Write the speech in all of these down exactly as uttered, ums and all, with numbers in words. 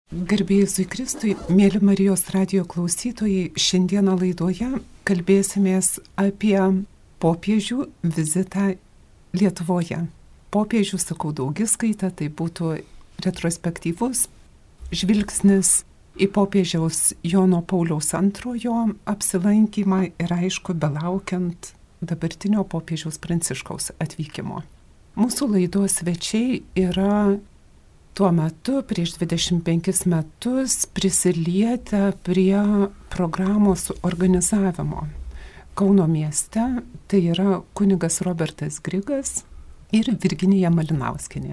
Garbėjusui Kristui, mėly Marijos radijo klausytojai, šiandieną laidoje kalbėsimės apie popiežių vizitą Lietuvoje. Popiežių, sakau, daugiskaita, tai būtų retrospektyvus žvilgsnis į popiežiaus Jono Pauliaus antrojo apsilankymą ir aišku, belaukiant dabartinio popiežiaus Pranciškaus atvykimo. Mūsų laidos svečiai yra tuo metu, prieš dvidešimt penkis metus, prisilietę prie programos organizavimo Kauno mieste, tai yra kunigas Robertas Grigas ir Virginija Malinauskienė.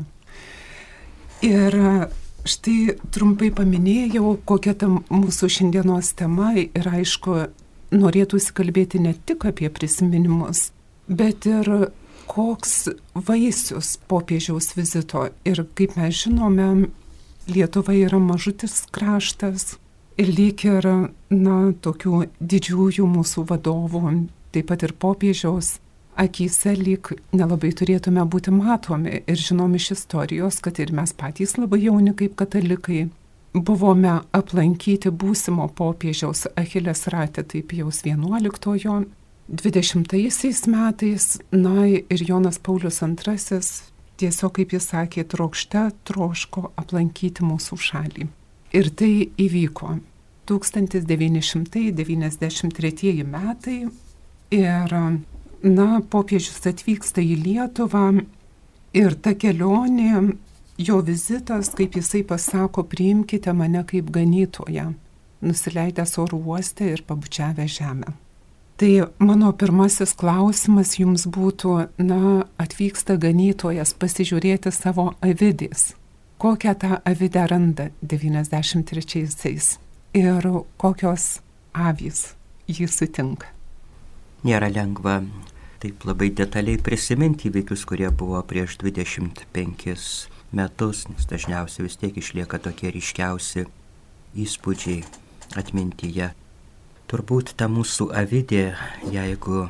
Ir štai trumpai paminėjau, kokia ta mūsų šiandienos tema ir aišku, norėtųsi kalbėti ne tik apie prisiminimus, bet ir koks vaisius popiežiaus vizito. Ir kaip mes žinome, Lietuva yra mažutis kraštas ir lyg ir, na, tokių didžiųjų mūsų vadovų, taip pat ir popiežiaus akyse lyg nelabai turėtume būti matomi. Ir žinom iš istorijos, kad ir mes patys labai jauni kaip katalikai buvome aplankyti būsimo popiežiaus Achilės rate, tai Pijaus vienuoliktojo. dvidešimtaisiais metais, na ir Jonas Paulius antrasis tiesiog, kaip jis sakė, trokšte troško aplankyti mūsų šalį. Ir tai įvyko tūkstantis devyni šimtai devyniasdešimt treči metai ir, na, popiežius atvyksta į Lietuvą ir ta kelionė, jo vizitas, kaip jisai pasako, priimkite mane kaip ganytoją, nusileidęs oro uoste ir pabučiavę žemę. Tai mano pirmasis klausimas jums būtų, na, atvyksta ganytojas pasižiūrėti savo avidės. Kokią tą avidę randa devyniasdešimt trečiaisiais ir kokios avys jį sutinka? Nėra lengva taip labai detaliai prisiminti įvykius, kurie buvo prieš dvidešimt penkis metus, nes dažniausiai vis tiek išlieka tokie ryškiausi įspūdžiai atmintyje. Turbūt ta mūsų avidė, jeigu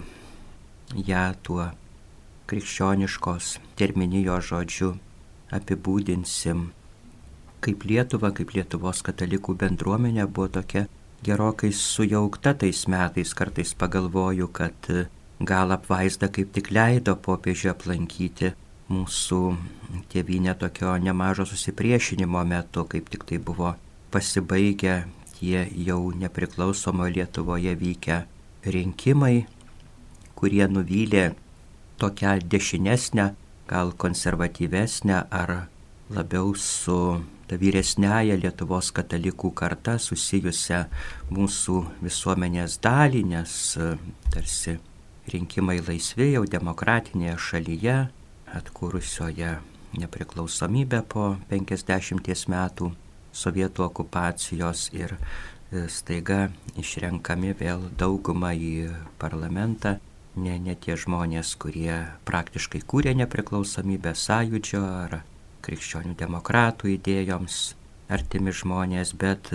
ją tuo krikščioniškos terminijos žodžiu apibūdinsim, kaip Lietuva, kaip Lietuvos katalikų bendruomenė buvo tokia gerokai sujaukta tais metais. Kartais pagalvoju, kad gal apvaizda kaip tik leido popiežiui aplankyti mūsų tėvynę tokio nemažo susipriešinimo metu, kaip tik tai buvo pasibaigę tie jau nepriklausomo Lietuvoje vykę rinkimai, kurie nuvylė tokią dešinesnę, gal konservatyvesnę ar labiau su ta vyresnėja Lietuvos katalikų karta susijusią mūsų visuomenės dalį, nes tarsi rinkimai laisvi jau demokratinėje šalyje, atkūrusioje nepriklausomybę po penkiasdešimties metų sovietų okupacijos, ir staiga išrenkami vėl daugumą į parlamentą, ne, ne tie žmonės, kurie praktiškai kūrė nepriklausomybę Sąjūdžio ar krikščionių demokratų idėjoms artimi žmonės, bet,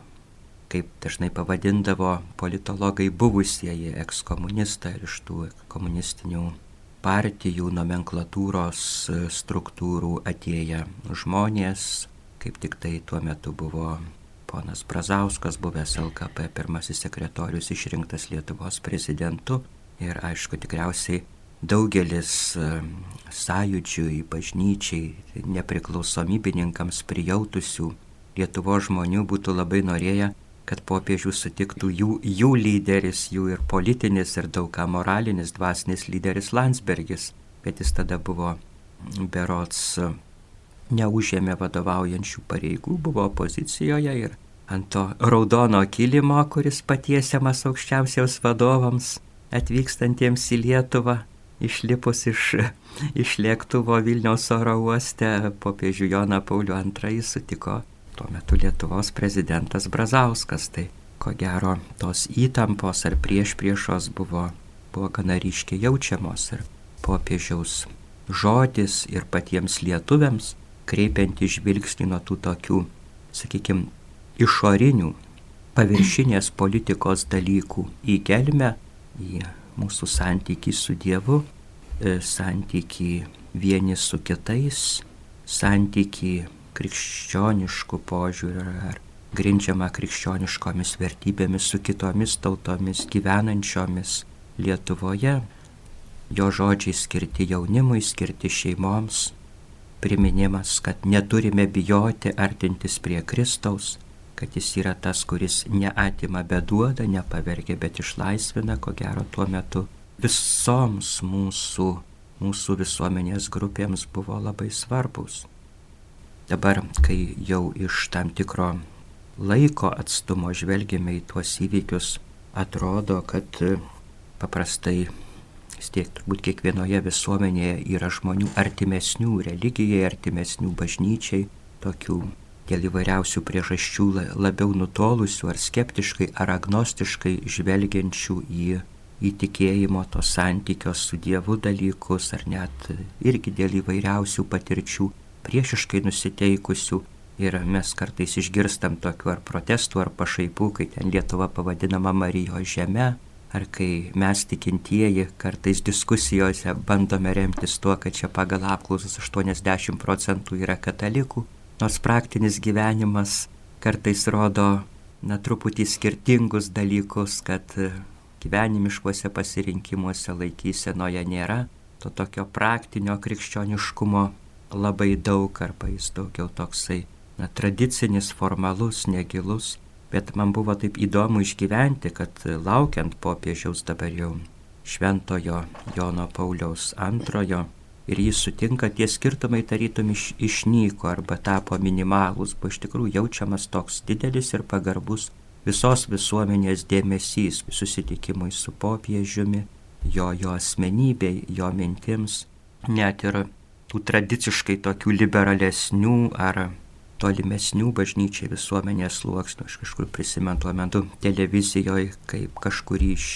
kaip dažnai pavadindavo politologai, buvusieji ekskomunistai ir iš tų komunistinių partijų nomenklatūros struktūrų atėję žmonės. Kaip tik tai tuo metu buvo ponas Brazauskas, buvęs L K P pirmasis sekretorius, išrinktas Lietuvos prezidentu. Ir aišku, tikriausiai daugelis sąjūdžiui, bažnyčiai, nepriklausomybininkams prijautusių Lietuvos žmonių būtų labai norėję, kad popiežius sutiktų jų, jų lyderis, jų ir politinis, ir daug ką moralinis, dvasinis lyderis Landsbergis. Bet jis tada buvo berods neužėmė vadovaujančių pareigų, buvo opozicijoje ir ant to raudono kilimo, kuris patiesiamas aukščiausiaus vadovams atvykstantiems į Lietuvą, išlipus iš, iš lėktuvo Vilniaus oro uoste, popiežių Joną Paulių antrąjį sutiko tuo metu Lietuvos prezidentas Brazauskas. Tai ko gero tos įtampos ar priešpriešos buvo, buvo gana ryškiai jaučiamos, ir popiežiaus žodis ir patiems lietuviams kreipianti žvilgsnį nuo tų tokių, sakykime, išorinių, paviršinės politikos dalykų į gelmę, į mūsų santykį su Dievu, santykį vieni su kitais, santykį krikščioniškų požiūrių ar grindžiama krikščioniškomis vertybėmis su kitomis tautomis gyvenančiomis Lietuvoje. Jo žodžiai skirti jaunimui, skirti šeimoms, priminimas, kad neturime bijoti artintis prie Kristaus, kad jis yra tas, kuris neatima, bet duoda, nepavergia, bet išlaisvina, ko gero tuo metu visoms mūsų, mūsų visuomenės grupėms buvo labai svarbus. Dabar, kai jau iš tam tikro laiko atstumo žvelgiame į tuos įvykius, atrodo, kad paprastai vis tiek turbūt kiekvienoje visuomenėje yra žmonių artimesnių religijai, artimesnių bažnyčiai, tokių dėl įvairiausių priežasčių labiau nutolusių ar skeptiškai ar agnostiškai žvelgiančių į įtikėjimo to santykio su Dievu dalykus, ar net irgi dėl įvairiausių patirčių priešiškai nusiteikusių. Ir mes kartais išgirstam tokių ar protestų, ar pašaipų, kai ten Lietuva pavadinama Marijos žeme, ar kai mes tikintieji kartais diskusijose bandome remtis tuo, kad čia pagal apklausas aštuoniasdešimt procentų yra katalikų, nors praktinis gyvenimas kartais rodo na, truputį skirtingus dalykus, kad gyvenimiškuose pasirinkimuose laikysenoje nėra to tokio praktinio krikščioniškumo labai daug, arba jis daugiau toksai na, tradicinis, formalus, negilus, bet man buvo taip įdomu išgyventi, kad laukiant popiežiaus dabar jau šventojo Jono Pauliaus antrojo ir jį sutinka, tie skirtumai tarytum iš, išnyko arba tapo minimalūs, buvo iš tikrųjų jaučiamas toks didelis ir pagarbus visos visuomenės dėmesys susitikimui su popiežiumi, jo, jo asmenybei, jo mintims, net ir tų tradiciškai tokių liberalesnių ar tolimesnių bažnyčiai visuomenės sluoksnių. Aš kažkur prisimenu tuo metu televizijoje, kaip kažkurį iš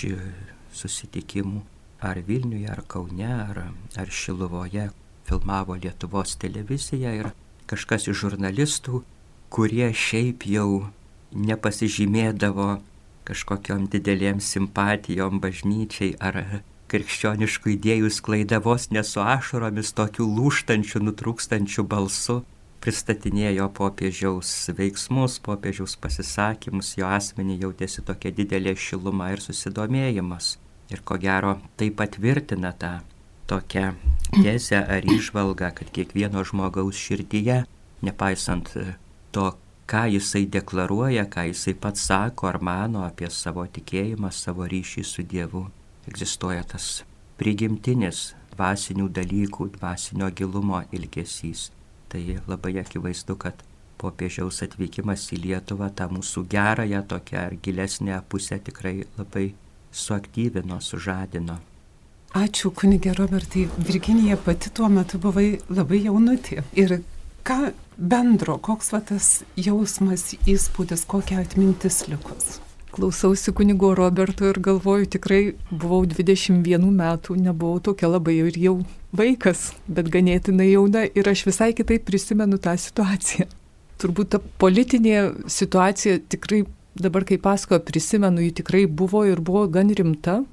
susitikimų ar Vilniuje, ar Kaune, ar, ar Šiluvoje filmavo Lietuvos televizija ir kažkas iš žurnalistų, kurie šiaip jau nepasižymėdavo kažkokiom didelėm simpatijom bažnyčiai ar krikščioniškų idėjų sklaida, vos ne su ašaromis, tokiu lūžtančiu, nutrūkstančiu balsu pristatinėjo popiežiaus veiksmus, popiežiaus pasisakymus, jo asmenį jautėsi tokia didelė šiluma ir susidomėjimas. Ir ko gero tai patvirtina tą tokią tezę ar įžvalgą, kad kiekvieno žmogaus širdyje, nepaisant to, ką jisai deklaruoja, ką jisai pats sako ar mano apie savo tikėjimą, savo ryšį su Dievu, egzistuoja tas prigimtinis dvasinių dalykų, dvasinio gilumo ilgesys. Tai labai akivaizdu, kad popiežiaus atvykimas į Lietuvą tą mūsų gerąją tokią ar gilesnę pusę tikrai labai suaktyvino, sužadino. Ačiū, kunigė Robertai. Virginija, pati tuo metu buvai labai jaunutė. Ir ką bendro, koks va tas jausmas, įspūdis, kokia atmintis likus? Klausausi kunigo Roberto ir galvoju, tikrai buvau dvidešimt vienų metų, nebuvau tokia labai ir jau vaikas, bet ganėtinai jauna ir aš visai kitaip prisimenu tą situaciją. Turbūt ta politinė situacija tikrai, dabar kai pasakoju, prisimenu, ji tikrai buvo ir buvo gan rimta,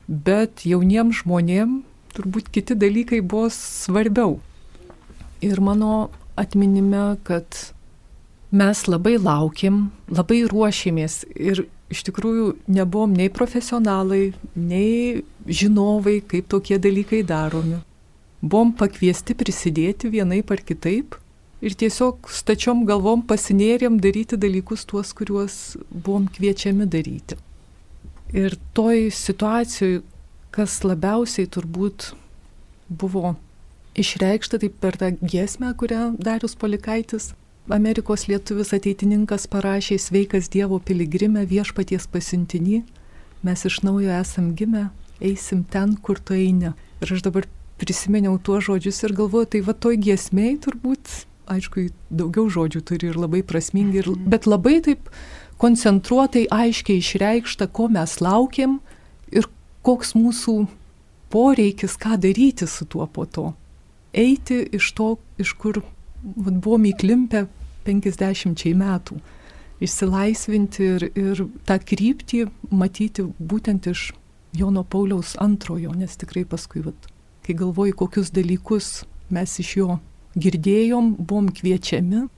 bet jauniems žmonėms turbūt kiti dalykai buvo svarbiau. Ir mano atminime, kad mes labai laukėm, labai ruošėmės ir iš tikrųjų nebuvom nei profesionalai, nei žinovai, kaip tokie dalykai daromi. Buvom pakviesti prisidėti vienaip ar kitaip ir tiesiog stačiom galvom pasinėrėm daryti dalykus tuos, kuriuos buvom kviečiami daryti. Ir toj situacijoj, kas labiausiai turbūt buvo išreikšta, tai per tą giesmę, kurią Darius Polikaitis, Amerikos lietuvis ateitininkas, parašė: sveikas Dievo piligrime, viešpaties pasiuntinį, mes iš naujo esam gimę, eisim ten, kur tu eini. Ir aš dabar prisiminiau tuos žodžius ir galvoju, tai va toj giesmėj turbūt, aišku, daugiau žodžių turi ir labai prasmingi, ir, bet labai taip koncentruotai, aiškiai išreikšta, ko mes laukiam ir koks mūsų poreikis, ką daryti su tuo po to. Eiti iš to, iš kur vat, buvom įklimpę penkiasdešimčiai metų, išsilaisvinti ir, ir tą kryptį matyti būtent iš Jono Pauliaus antrojo, nes tikrai paskui, vat, kai galvoju, kokius dalykus mes iš jo girdėjom, buvom kviečiami,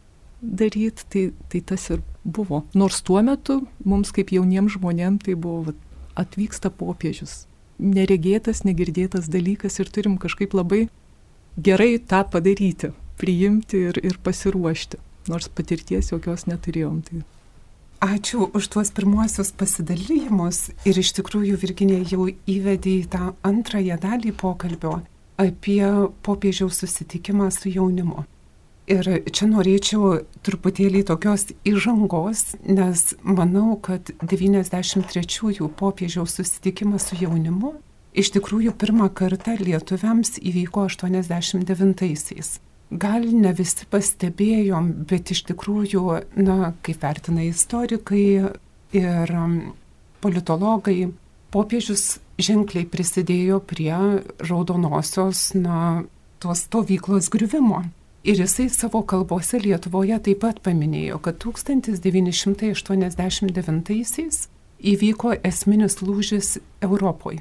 daryti, tai, tai tas ir buvo. Nors tuo metu mums kaip jauniems žmonėms tai buvo, vat, atvyksta popiežius. Neregėtas, negirdėtas dalykas ir turim kažkaip labai gerai tą padaryti, priimti ir, ir pasiruošti. Nors patirties jokios neturėjom. Tai. Ačiū už tuos pirmuosius pasidalymus ir iš tikrųjų Virginija jau įvedė į tą antrąją dalį pokalbio apie popiežiaus susitikimą su jaunimu. Ir čia norėčiau truputėlį tokios įžangos, nes manau, kad devyniasdešimt trečiųjų popiežiaus susitikimas su jaunimu iš tikrųjų pirmą kartą lietuviams įvyko aštuoniasdešimt devintaisiais. Gal ne visi pastebėjom, bet iš tikrųjų, na, kaip vertina istorikai ir politologai, popiežius ženkliai prisidėjo prie raudonosios, na, tos stovyklos griuvimo. Ir jisai savo kalbose Lietuvoje taip pat paminėjo, kad tūkstantis devyni šimtai aštuoniasdešimt devintaisiais įvyko esminis lūžis Europoje.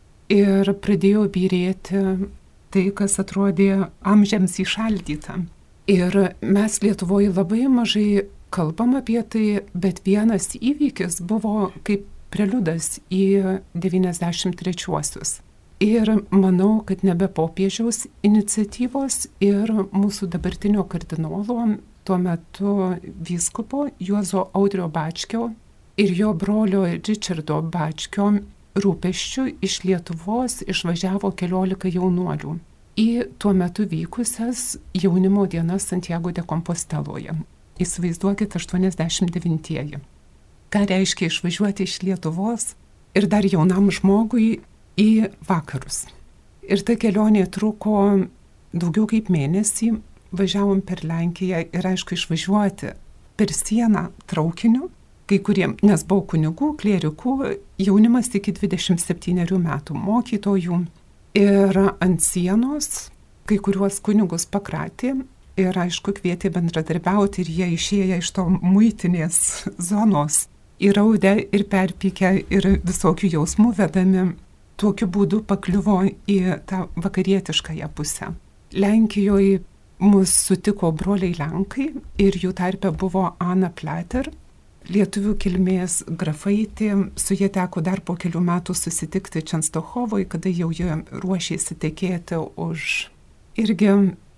Ir pradėjo byrėti tai, kas atrodė amžiams įšaldyta. Ir mes Lietuvoje labai mažai kalbam apie tai, bet vienas įvykis buvo kaip preliudas į devyniasdešimt trečiuosius. Ir manau, kad nebe popiežiaus iniciatyvos ir mūsų dabartinio kardinolo, tuo metu vyskupo Juozo Audrio Bačkio ir jo brolio Ričardo Bačkio rūpesčių iš Lietuvos išvažiavo keliolika jaunuolių į tuo metu vykusias jaunimo dienas Santiago de Komposteloje. Įsivaizduokit, aštuoniasdešimt devintieji. Ką reiškia išvažiuoti iš Lietuvos ir dar jaunam žmogui į vakarus. Ir ta kelionė truko daugiau kaip mėnesį, važiavom per Lenkiją ir aišku išvažiuoti per sieną traukiniu, kai kuriem, nes buvo kunigų, klierikų, jaunimas iki dvidešimt septynerių metų mokytojų. Ir ant sienos kai kuriuos kunigus pakratė ir aišku kvietė bendradarbiauti ir jie išėję iš to muitinės zonos įraudę ir perpykę ir visokių jausmų vedami, tokiu būdu pakliuvo į tą vakarietiškąją pusę. Lenkijoje mus sutiko broliai Lenkai ir jų tarpe buvo Ana Plater, lietuvių kilmės grafaitė, su jie teko dar po kelių metų susitikti Čenstochovoje, kada jau jie ruošėsi tekėti už irgi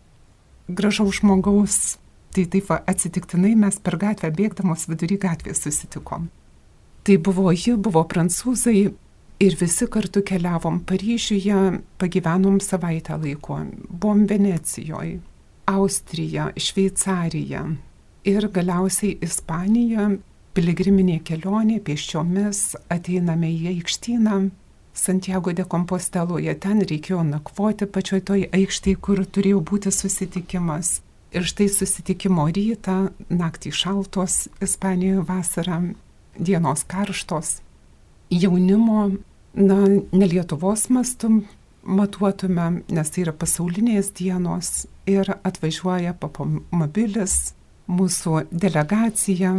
gražaus žmogaus. Tai taip va, atsitiktinai mes per gatvę bėgdamos vidury gatvės susitikom. Tai buvo ji, buvo prancūzai ir visi kartu keliavom Paryžiuje, pagyvenom savaitę laiko. Buvom Venecijoje, Austrija, Šveicarija ir galiausiai Ispanija. Piligriminė kelionė pėsčiomis, ateiname į aikštyną Santiago de Komposteloje, ten reikėjo nakvoti pačioj toj aikštėje, kur turėjo būti susitikimas. Ir štai susitikimo rytą, naktį šaltos, Ispanijoje vasara, dienos karštos. Jaunimo, na, ne Lietuvos mastu matuotume, nes tai yra pasaulinės dienos ir atvažiuoja papomobilis, mūsų delegacija.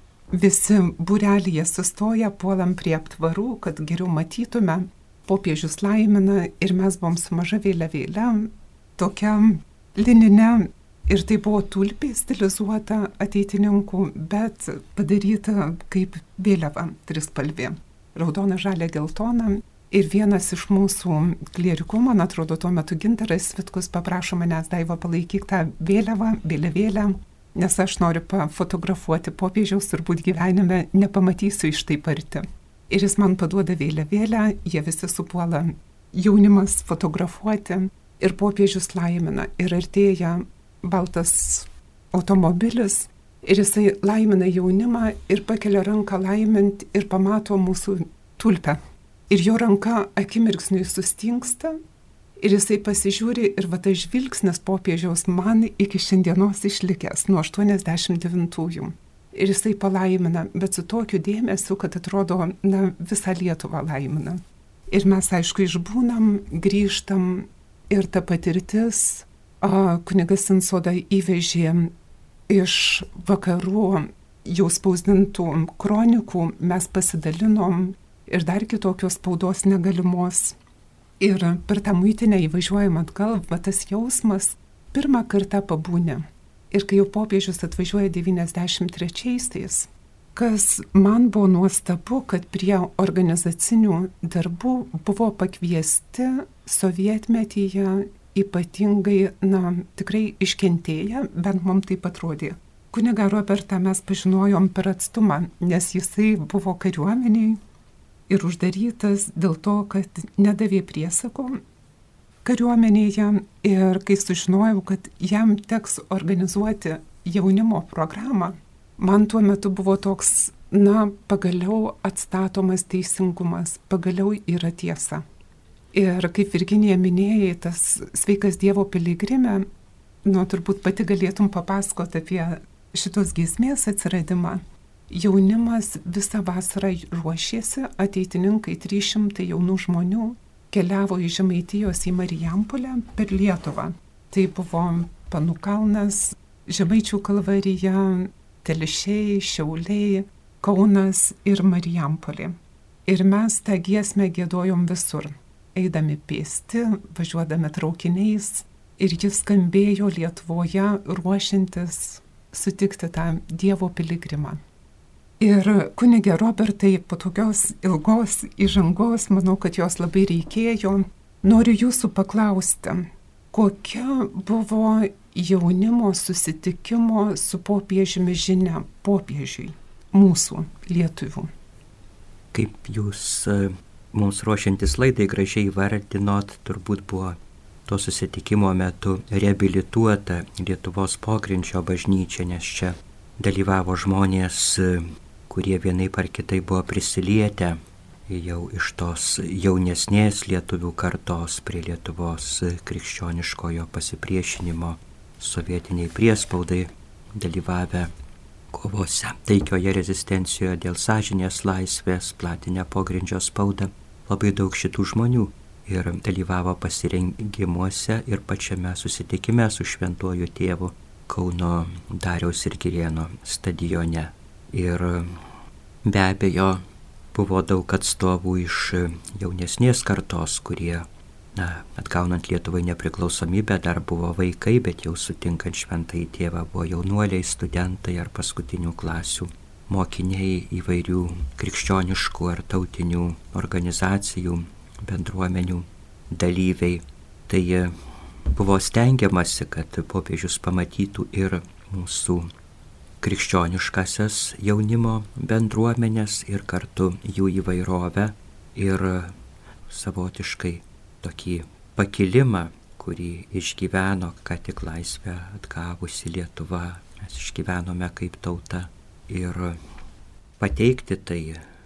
Visi būrelyje sustoja, puolam prie aptvarų, kad geriau matytume. Popiežius laimina ir mes buvom su maža vėliavėle, tokia lininė. Ir tai buvo tulpė stilizuota ateitininkų, bet padaryta kaip vėliava, trispalvė. Raudona, žalia, geltona. Ir vienas iš mūsų klierikų, man atrodo, tuo metu Gintaras Vitkus, paprašo manęs, Daiva, palaikyk tą vėliavą, vėliavėlę. Nes aš noriu pafotografuoti popiežiaus, turbūt gyvenime nepamatysiu iš taip arti. Ir jis man paduoda vėliavėlę, jie visi supuola jaunimas fotografuoti ir popiežius laimina. Ir artėja baltas automobilis ir jisai laimina jaunimą ir pakelia ranką laimint ir pamato mūsų tulpę. Ir jo ranka akimirksniui sustingsta. Ir jisai pasižiūri ir va tas žvilgsnis popiežiaus man iki šiandienos išlikęs nuo aštuoniasdešimt devintųjų. Ir jisai palaimina, bet su tokiu dėmesiu, kad atrodo, na, visą Lietuvą laimina. Ir mes, aišku, išbūnam, grįžtam ir ta patirtis, a, kunigas Sinsoda įvežė iš vakarų jau spausdintų kronikų, mes pasidalinom ir dar kitokios spaudos negalimos. Ir per tą muitinę įvažiuojam atgal, va tas jausmas pirmą kartą pabūnė. Ir kai jau popiežius atvažiuoja devyniasdešimt trečiaisiais, kas man buvo nuostabu, kad prie organizacinių darbų buvo pakviesti sovietmetyje ypatingai, na, tikrai iškentėję, bent mums taip atrodė. Kunigą Robertą mes pažinojom per atstumą, nes jisai buvo kariuomeniai ir uždarytas dėl to, kad nedavė priesako kariuomenėje. Ir kai sužinojau, kad jam teks organizuoti jaunimo programą, man tuo metu buvo toks, na, pagaliau atstatomas teisingumas, pagaliau yra tiesa. Ir kaip Virginija minėjai, tas sveikas Dievo piligrimė, nu, turbūt pati galėtum papasakoti apie šitos giesmės atsiradimą. Jaunimas visą vasarą ruošėsi, ateitininkai trys šimtai jaunų žmonių keliavo iš Žemaitijos į Marijampolę per Lietuvą. Tai buvo Panų kalnas, Žemaičių kalvarija, Telšiai, Šiauliai, Kaunas ir Marijampolė. Ir mes tą giesmę giedojom visur, eidami pėsti, važiuodami traukiniais, ir jis skambėjo Lietuvoje ruošiantis sutikti tą Dievo piligrimą. Ir kunige Robertai, po tokios ilgos įžangos, manau, kad jos labai reikėjo, noriu jūsų paklausti, kokia buvo jaunimo susitikimo su popiežiumi žinia popiežiui, mūsų lietuvių? Kaip jūs mums ruošiantis laidai gražiai įvardinot, turbūt buvo to susitikimo metu reabilituota Lietuvos pogrindžio bažnyčia, nes čia dalyvavo žmonės, kurie vienaip ar kitaip buvo prisilietę jau iš tos jaunesnės lietuvių kartos prie Lietuvos krikščioniškojo pasipriešinimo sovietiniai priespaudai, dalyvavę kovose taikioje rezistencijoje dėl sąžinės laisvės, platinę pogrindžio spaudą. Labai daug šitų žmonių ir dalyvavo pasirengimuose ir pačiame susitikime su šventuoju tėvu Kauno Dariaus ir Girėno stadione. Ir be abejo buvo daug atstovų iš jaunesnės kartos, kurie, na, atgaunant Lietuvai nepriklausomybę, dar buvo vaikai, bet jau sutinkant šventąjį tėvą buvo jaunuoliai, studentai ar paskutinių klasių mokiniai, įvairių krikščioniškų ar tautinių organizacijų, bendruomenių dalyviai. Tai buvo stengiamasi, kad popiežius pamatytų ir mūsų krikščioniškasias jaunimo bendruomenės ir kartu jų įvairovę ir savotiškai tokį pakilimą, kurį išgyveno ką tik laisvę atgavusi Lietuva. Mes išgyvenome kaip tauta ir pateikti tai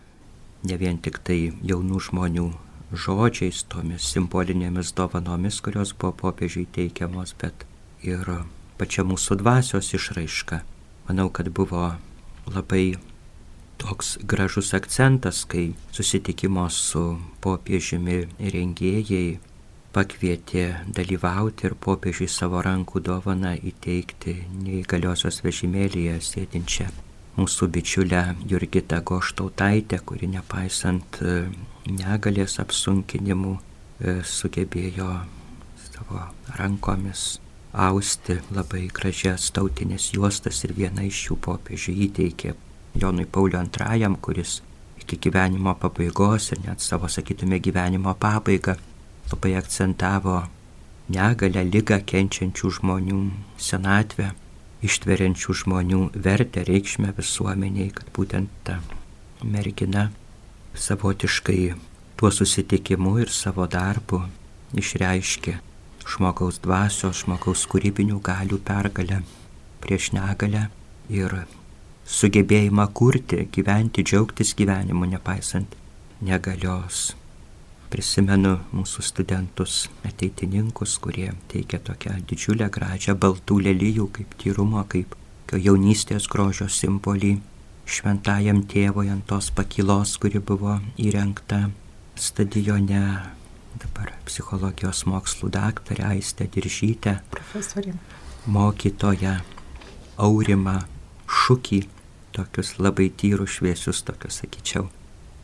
ne vien tik tai jaunų žmonių žodžiais, tomis simbolinėmis dovanomis, kurios buvo popiežiui teikiamos, bet ir pačia mūsų dvasios išraiška. Manau, kad buvo labai toks gražus akcentas, kai susitikimo su popiežiumi rengėjai pakvietė dalyvauti ir popiežiui savo rankų dovaną įteikti neįgaliosios vežimėlyje sėdinčią mūsų bičiulę Jurgitą Goštautaitę, kuri nepaisant negalės apsunkinimų sugebėjo savo rankomis austi labai gražias tautinės juostas ir viena iš jų popiežiui įteikė Jonui Pauliui antrajam, kuris iki gyvenimo pabaigos ir net savo, sakytume, gyvenimo pabaigą labai akcentavo negalę, ligą kenčiančių žmonių senatvę, ištveriančių žmonių vertę, reikšmę visuomeniai, kad būtent ta mergina savotiškai tuo susitikimu ir savo darbu išreiškė žmogaus dvasios, žmogaus kūrybinių galių pergalę prieš negalę ir sugebėjimą kurti, gyventi, džiaugtis gyvenimu, nepaisant negalios. Prisimenu mūsų studentus, ateitininkus, kurie teikia tokią didžiulę gražią baltų lelijų kaip tyrumo, kaip jaunystės grožio simbolį šventajam tėvui ant tos pakylos, kuri buvo įrengta stadione. Dabar psichologijos mokslų daktarė Aistė Diržytė, profesorė, mokytoja Aurimą Šukį, tokius labai tyrus, šviesius, tokius, sakyčiau,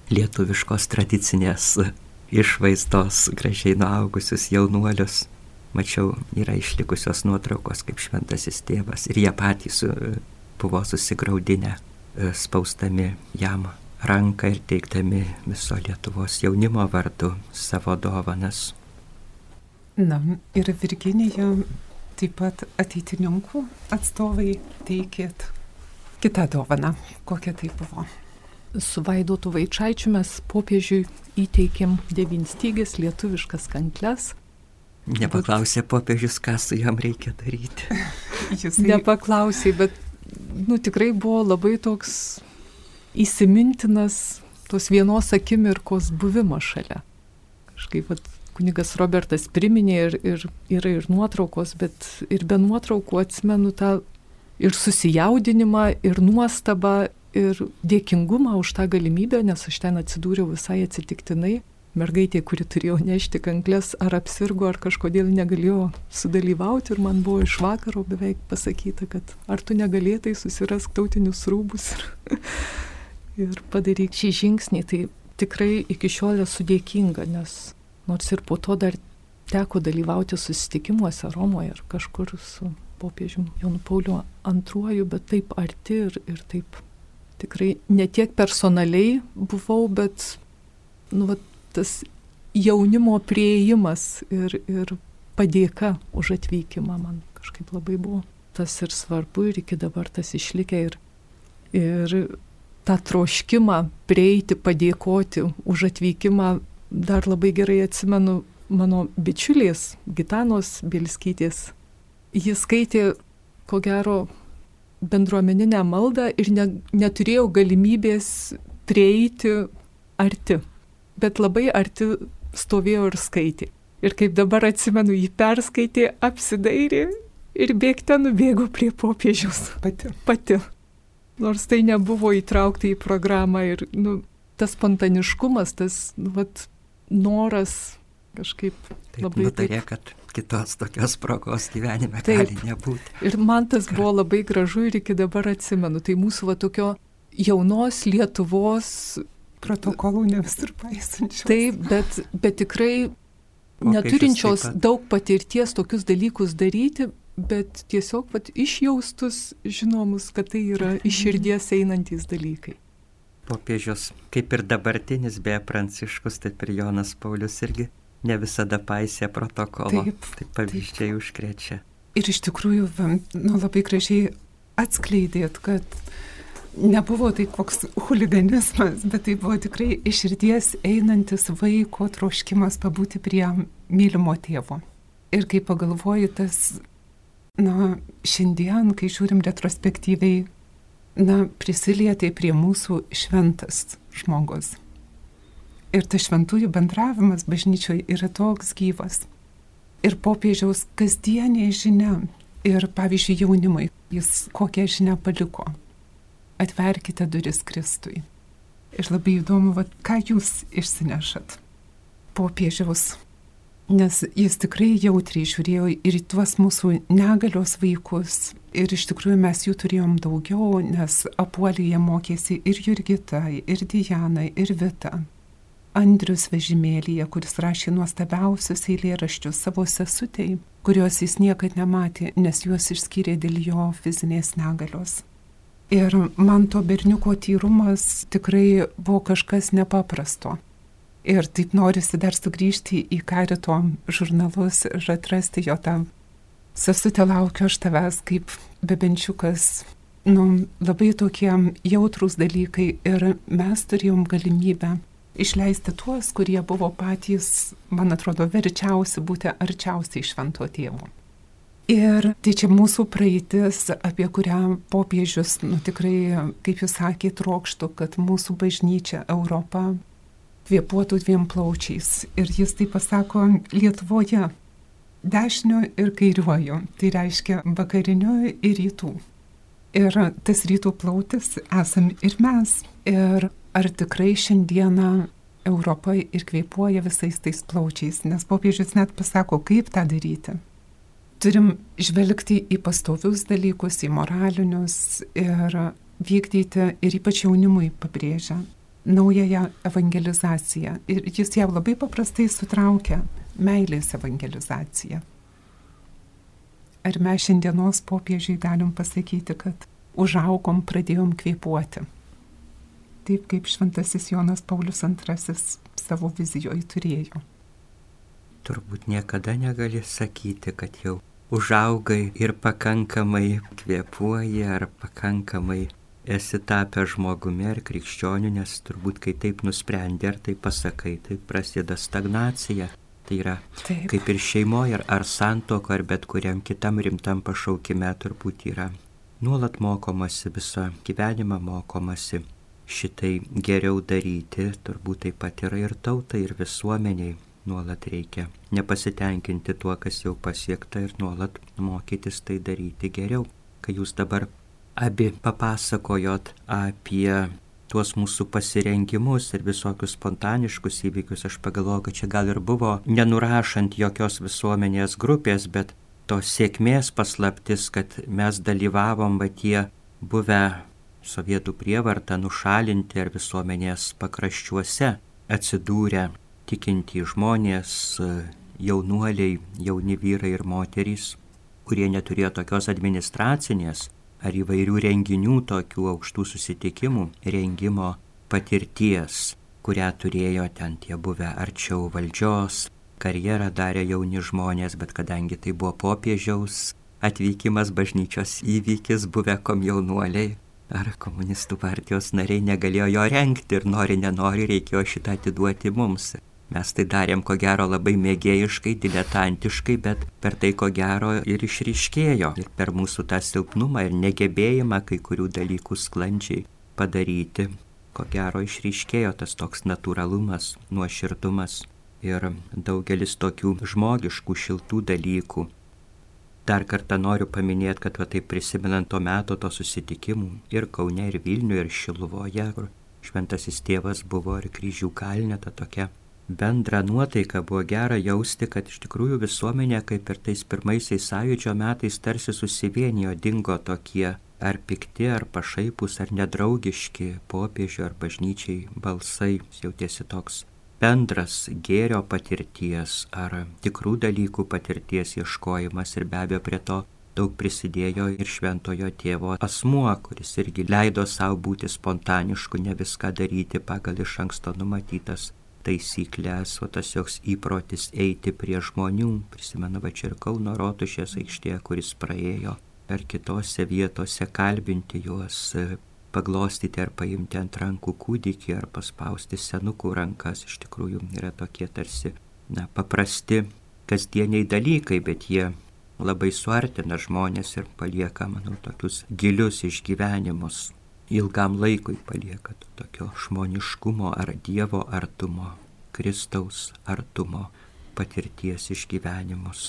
lietuviškos tradicinės išvaizdos gražiai nuaugusius jaunuolius. mačiau, yra išlikusios nuotraukos, kaip šventasis tėvas ir jie patys buvo susigraudinę, spaustami jam ranką ir teikdami viso Lietuvos jaunimo vardu savo dovanas. Na ir Virginija, taip pat ateitininkų atstovai teikėt kitą dovaną. Kokia tai buvo? Su Vaidotu Vaičaičiu mes popiežiui įteikėm devynstygės lietuviškas kankles. Nepaklausė popiežius, ką su jam reikia daryti. Jisai... Nepaklausė, bet nu, tikrai buvo labai toks įsimintinas tos vienos akimirkos buvimas šalia. Kažkaip vat, kunigas Robertas priminė ir, ir yra ir nuotraukos, bet ir be nuotraukų atsimenu tą ir susijaudinimą, ir nuostabą, ir dėkingumą už tą galimybę, nes aš ten atsidūriau visai atsitiktinai. Mergaitė, kuri turėjo nešti kankles, ar apsirgo, ar kažkodėl negalėjo sudalyvauti ir man buvo iš vakaro beveik pasakyta, kad ar tu negalėtai susirask tautinius rūbus ir, ir padaryk šį žingsnį. Tai tikrai iki šiol esu dėkinga, nes nors ir po to dar teko dalyvauti susitikimuose Romoje ir kažkur su popiežium Jonu Pauliu antruoju, bet taip arti ir, ir taip tikrai ne tiek personaliai buvau, bet nu, va, tas jaunimo priėjimas ir, ir padėka už atvykimą man kažkaip labai buvo. Tas ir svarbu ir iki dabar tas išlikę ir, ir tą troškimą prieiti, padėkoti už atvykimą dar labai gerai atsimenu mano bičiulės Gitanos Bielskytės. Jis skaitė, ko gero, bendruomeninę maldą ir ne, neturėjau galimybės prieiti arti. Bet labai arti stovėjo ir skaitė. Ir kaip dabar atsimenu, jį perskaitė, apsidairė ir bėgte nubėgo prie popiežiaus. Pati. Pati. Nors tai nebuvo įtraukta į programą ir nu, tas spontaniškumas, tas nu, vat, noras kažkaip taip, labai... Nutarė, kad kitos tokios progos gyvenime taip, gali nebūti. Ir man tas buvo labai gražu ir iki dabar atsimenu. Tai mūsų va, tokio jaunos Lietuvos... protokolų ne visur paisančios. Taip, bet, bet tikrai neturinčios daug patirties tokius dalykus daryti, bet tiesiog vat, išjaustus žinomus, kad tai yra iš širdies einantys dalykai. Popiežius, kaip ir dabartinis, beje Pranciškus, taip ir Jonas Paulius irgi ne visada paisė protokolo. Taip, taip pavyzdžiai taip. Užkrečia. Ir iš tikrųjų, nu, labai gražiai atskleidėt, kad nebuvo tai koks huliganizmas, bet tai buvo tikrai iš širdies einantis vaiko troškimas pabūti prie mylimo tėvo. Ir kai pagalvoju, tas, na, šiandien, kai žiūrim retrospektyviai, na, prisilietė prie mūsų šventas žmogus. Ir tas šventųjų bendravimas bažnyčioje yra toks gyvas. Ir popiežiaus kasdienė žinia, ir pavyzdžiui jaunimui, jis kokią žinią paliko. Atverkite duris Kristui. Ir labai įdomu, va, ką jūs išsinešat popiežiaus. Nes jis tikrai jautriai žiūrėjo ir į tuos mūsų negalios vaikus. Ir iš tikrųjų mes jų turėjom daugiau, nes Apuolyje mokėsi ir Jurgita, ir Diana, ir Vita. Andrius vežimėlyje, kuris rašė nuostabiausius eilėraščius savo sesutei, kurios jis niekad nematė, nes juos išskyrė dėl jo fizinės negalios. Ir man to berniuko tyrumas tikrai buvo kažkas nepaprasto. Ir taip norisi dar sugrįžti į Karito žurnalus ir atrasti jo tą sesutę laukiu aš tavęs kaip bebenčiukas. Nu, labai tokie jautrūs dalykai ir mes turėjom galimybę išleisti tuos, kurie buvo patys, man atrodo, verčiausi būti arčiausiai švento tėvo. Ir tai čia mūsų praeitis, apie kurią popiežius, nu tikrai, kaip jūs sakė, trokštų, kad mūsų bažnyčia Europa kvėpuotų dviem plaučiais. Ir jis tai pasako Lietuvoje dešiniu ir kairiuoju, tai reiškia vakariniu ir rytų. Ir tas rytų plautis esam ir mes. Ir ar tikrai šiandieną Europa ir kvėpuoja visais tais plaučiais, nes popiežius net pasako, kaip tą daryti. Turim žvelgti į pastovius dalykus, į moralinius ir vykdyti ir ypač jaunimui pabrėžia naująją evangelizaciją. Ir jis ją labai paprastai sutraukia meilės evangelizaciją. Ar mes šiandienos popiežiui galim pasakyti, kad užaugom, pradėjom kvėpuoti? Taip kaip šventasis Jonas Paulius antrasis savo vizijoje turėjo. Turbūt niekada negali sakyti, kad jau užaugai ir pakankamai kvėpuoji ar pakankamai esi tapęs žmogumi ar krikščioniu, nes turbūt kai taip nusprendi ar taip pasakai, tai prasideda stagnacija. Tai yra taip. Kaip ir šeimoje ar, ar santoko ar bet kuriam kitam rimtam pašaukime turbūt yra. Nuolat mokomasi, visą gyvenimą mokomasi šitai geriau daryti, turbūt taip pat yra ir tautai, ir visuomeniai. Nuolat reikia nepasitenkinti tuo, kas jau pasiekta ir nuolat mokytis tai daryti geriau. Kai jūs dabar abi papasakojot apie tuos mūsų pasirengimus ir visokius spontaniškus įvykius, aš pagalvojau, kad čia gal ir buvo nenurašant jokios visuomenės grupės, bet tos sėkmės paslaptis, kad mes dalyvavom, va tie buvę sovietų prievartą nušalinti ar visuomenės pakraščiuose atsidūrę tikintys žmonės, jaunuoliai, jauni vyrai ir moterys, kurie neturėjo tokios administracinės ar įvairių renginių, tokių aukštų susitikimų, rengimo patirties, kurią turėjo ten tie buvę arčiau valdžios, karjerą darė jauni žmonės, bet kadangi tai buvo popiežiaus atvykimas, bažnyčios įvykis, buvę komjaunuoliai ar komunistų partijos nariai negalėjo jo rengti ir nori, nenori reikėjo šitą atiduoti mums. Mes tai darėm ko gero labai mėgėjiškai, diletantiškai, bet per tai ko gero ir išryškėjo. Ir per mūsų tą silpnumą ir negebėjimą kai kurių dalykų sklandžiai padaryti, ko gero išryškėjo tas toks natūralumas, nuoširdumas ir daugelis tokių žmogiškų šiltų dalykų. Dar kartą noriu paminėti, kad va taip prisimenant to meto to susitikimų ir Kaune, ir Vilniuje, ir Šiluvoje, kur šventasis tėvas buvo ir Kryžių kalne, ta tokia bendra nuotaika, buvo gera jausti, kad iš tikrųjų visuomenė, kaip ir tais pirmaisiais sąjūdžio metais, tarsi susivienijo, dingo tokie ar pikti, ar pašaipūs, ar nedraugiški popiežių ar bažnyčiai balsai, jautėsi toks bendras gėrio patirties ar tikrų dalykų patirties ieškojimas ir be abejo prie to daug prisidėjo ir šventojo tėvo asmuo, kuris irgi leido savo būti spontanišku, ne viską daryti pagal iš anksto numatytas taisyklės, o tas joks įprotis eiti prie žmonių. Prisimenu, va čia ir Kauno Rotušės aikštėje, kuris praėjo ar kitose vietose kalbinti juos, paglostyti ar paimti ant rankų kūdikį ar paspausti senukų rankas. Iš tikrųjų yra tokie tarsi na, paprasti kasdieniai dalykai, bet jie labai suartina žmonės ir palieka, manau, tokius gilius išgyvenimus. Ilgam laikui palieka tokio žmoniškumo ar Dievo artumo, Kristaus artumo patirties išgyvenimus.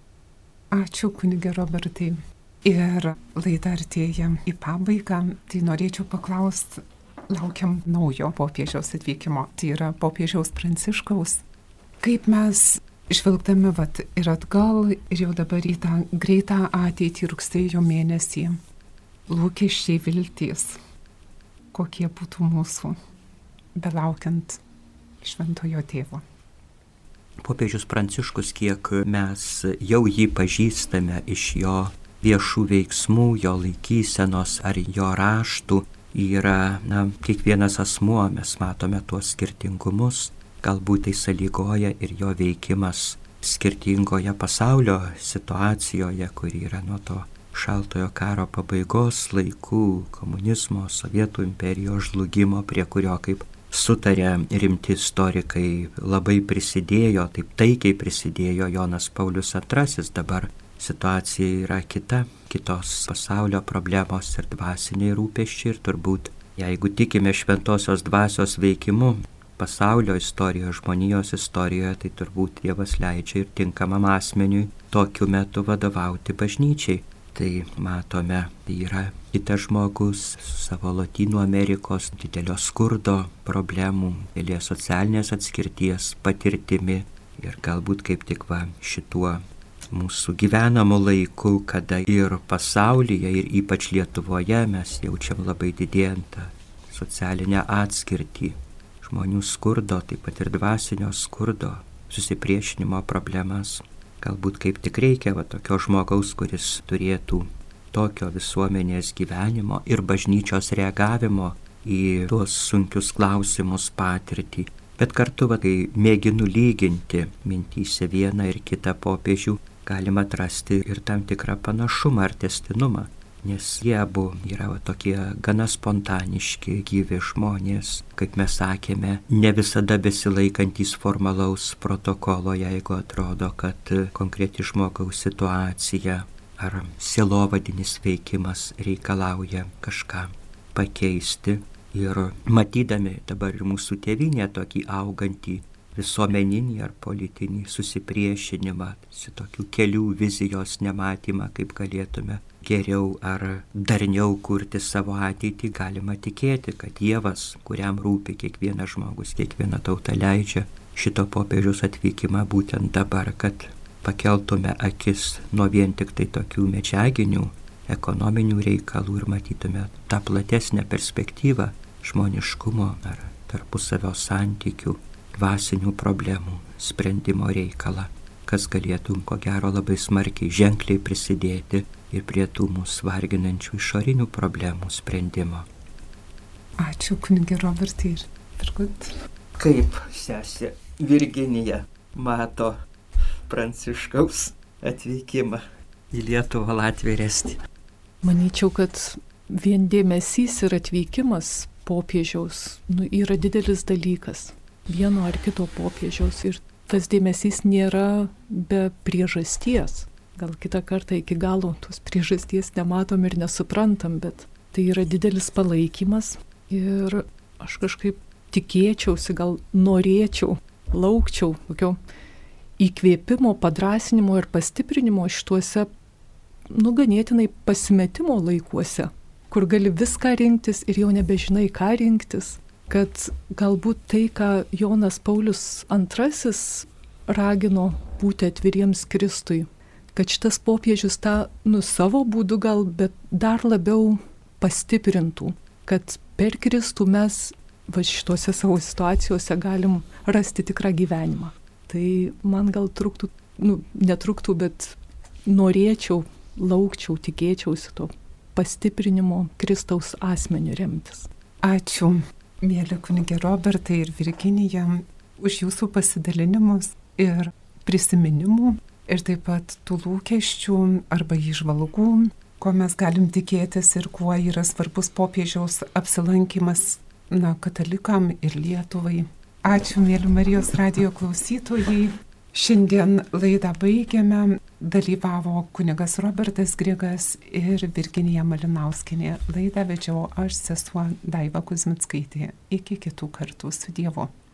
Ačiū, kunige Robertai. Ir laida artėja į pabaigą, tai norėčiau paklausti, laukiam naujo popiežiaus atvykimo, tai yra popiežiaus Pranciškaus. Kaip mes žvelgdami vat, ir atgal, ir jau dabar į tą greitą ateitį rugsėjo mėnesį, lūkesčiai, viltys, kokie būtų mūsų, belaukiant šventojo tėvo. Popiežius Pranciškus, kiek mes jau jį pažįstame iš jo viešų veiksmų, jo laikysenos ar jo raštų, yra, na, kiekvienas asmuo, mes matome tuos skirtingumus, galbūt tai sąlygoja ir jo veikimas skirtingoje pasaulio situacijoje, kuri yra nuo to šaltojo karo pabaigos laikų, komunizmo, Sovietų imperijos žlugimo, prie kurio, kaip sutarė rimti istorikai, labai prisidėjo, taip taikiai prisidėjo Jonas Paulius antrasis. Dabar situacija yra kita, kitos pasaulio problemos ir dvasiniai rūpesčiai ir turbūt, jeigu tikime šventosios dvasios veikimu pasaulio istorijoje, žmonijos istorijoje, tai turbūt Dievas leidžia ir tinkamam asmeniui tokiu metu vadovauti bažnyčiai. Tai matome, tai yra kitas žmogus su savo Lotynų Amerikos didelio skurdo problemų, didelės socialinės atskirties patirtimi ir galbūt kaip tik va šituo mūsų gyvenamo laiku, kada ir pasaulyje, ir ypač Lietuvoje mes jaučiam labai didėjantą socialinę atskirtį, žmonių skurdo, taip pat ir dvasinio skurdo, susipriešinimo problemas. Galbūt kaip tik reikia va, tokio žmogaus, kuris turėtų tokio visuomenės gyvenimo ir bažnyčios reagavimo į tuos sunkius klausimus patirtį. Bet kartu, va, kai mėginu lyginti mintyse vieną ir kitą popiežių, galima atrasti ir tam tikrą panašumą ar testinumą, nes jie abu yra va, tokie gana spontaniški, gyvi žmonės, kaip mes sakėme, ne visada besilaikantys formalaus protokolo, jeigu atrodo, kad konkreti žmogaus situacija ar sielovadinis veikimas reikalauja kažką pakeisti. Ir matydami dabar ir mūsų tėvynę tokį augantį visuomeninį ar politinį susipriešinimą, su tokių kelių vizijos nematymą, kaip galėtume geriau ar darniau kurti savo ateitį, galima tikėti, kad Dievas, kuriam rūpi kiekvienas žmogus, kiekviena tauta, leidžia šito popiežiaus atvykimą būtent dabar, kad pakeltume akis nuo vien tik tai tokių medžiaginių, ekonominių reikalų ir matytume tą platesnę perspektyvą žmoniškumo ar tarpusavio santykių, dvasinių problemų sprendimo reikalą, kas galėtų, ko gero, labai smarkiai, ženkliai prisidėti ir prie tų mūsų varginančių išorinių problemų sprendimo. Ačiū, kunigė Robertai. Virgut. Kaip sesė Virginija mato Pranciškaus atvykimą į Lietuvą, Latviją ir Estiją? Manyčiau, kad vien dėmesys ir atvykimas popiežiaus nu, yra didelis dalykas, vieno ar kito popiežiaus, ir tas dėmesys nėra be priežasties. Gal kitą kartą iki galo tos priežasties nematom ir nesuprantam, bet tai yra didelis palaikymas ir aš kažkaip tikėčiausi, gal norėčiau, laukčiau tokio įkvėpimo, padrasinimo ir pastiprinimo šituose nu, ganėtinai pasimetimo laikuose, kur gali viską rinktis ir jau nebežinai, ką rinktis, kad galbūt tai, ką Jonas Paulius antrasis ragino būti atviriems Kristui, kad šitas popiežius tą nu savo būdu gal, bet dar labiau pastiprintų, kad per Kristų mes va šituose savo situacijose galim rasti tikrą gyvenimą. Tai man gal truktų, nu netruktų, bet norėčiau, laukčiau, tikėčiausi to pastiprinimo Kristaus asmeniu remtis. Ačiū, mėly kunigė Robertai ir Virginija, už jūsų pasidalinimus ir prisiminimų ir taip pat tų lūkesčių arba įžvalgų, ko mes galim tikėtis ir kuo yra svarbus popiežiaus apsilankimas na, katalikam ir Lietuvai. Ačiū, mėly Marijos radijo klausytojai. Šiandien laidą baigiame. Dalyvavo kunigas Robertas Grigas ir Virginija Malinauskienė. Laidą vedžiau aš, sesuo Daiva Kuzmickaitė. Iki kitų kartų, su Dievu.